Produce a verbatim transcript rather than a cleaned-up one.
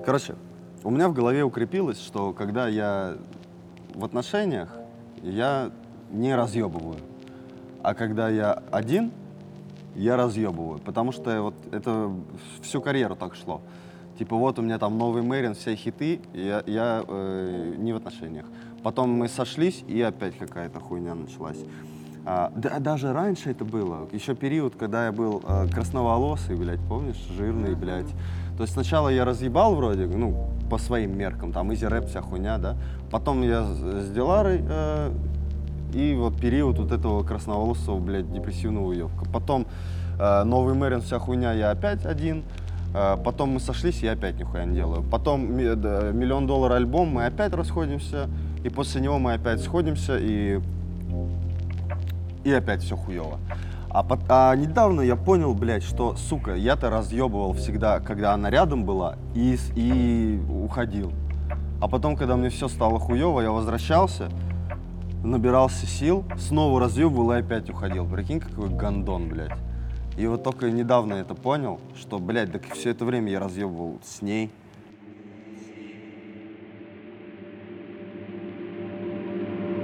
Короче, у меня в голове укрепилось, что когда я в отношениях, я не разъебываю. А когда я один, я разъебываю. Потому что вот это всю карьеру так шло. Типа вот у меня там новый Мэрин, все хиты, я, я э, не в отношениях. Потом мы сошлись, и опять какая-то хуйня началась. А, да, даже раньше это было. Еще период, когда я был э, красноволосый, блядь, помнишь, жирный, блядь. То есть сначала я разъебал вроде, ну, по своим меркам, там, изи-рэп, вся хуйня, да. Потом я с, с Диларой, э, и вот период вот этого красноволосого, блядь, депрессивного уёбка. Потом э, новый Мэрин, вся хуйня, я опять один. Э, потом мы сошлись, я опять нихуя не делаю. Потом ми, да, миллион доллар альбом, мы опять расходимся. И после него мы опять сходимся, и, и опять все хуёво. А, под, а недавно я понял, блядь, что, сука, я-то разъебывал всегда, когда она рядом была, и, и уходил. А потом, когда мне все стало хуёво, я возвращался, набирался сил, снова разъебывал и опять уходил. Прикинь, какой гондон, блядь. И вот только недавно это понял, что, блядь, так все это время я разъебывал с ней.